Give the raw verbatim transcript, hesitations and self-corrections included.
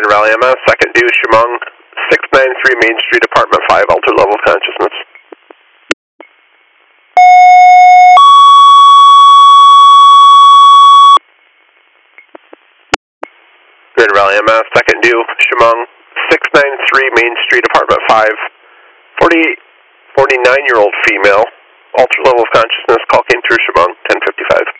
Grand Rally M S, second due, Chemung, six ninety-three Main Street, apartment five, altered level of consciousness. Grand Rally M S, second due, Chemung, six ninety-three Main Street, apartment five, forty-nine year old female, altered level of consciousness, call came through Chemung, ten fifty-five.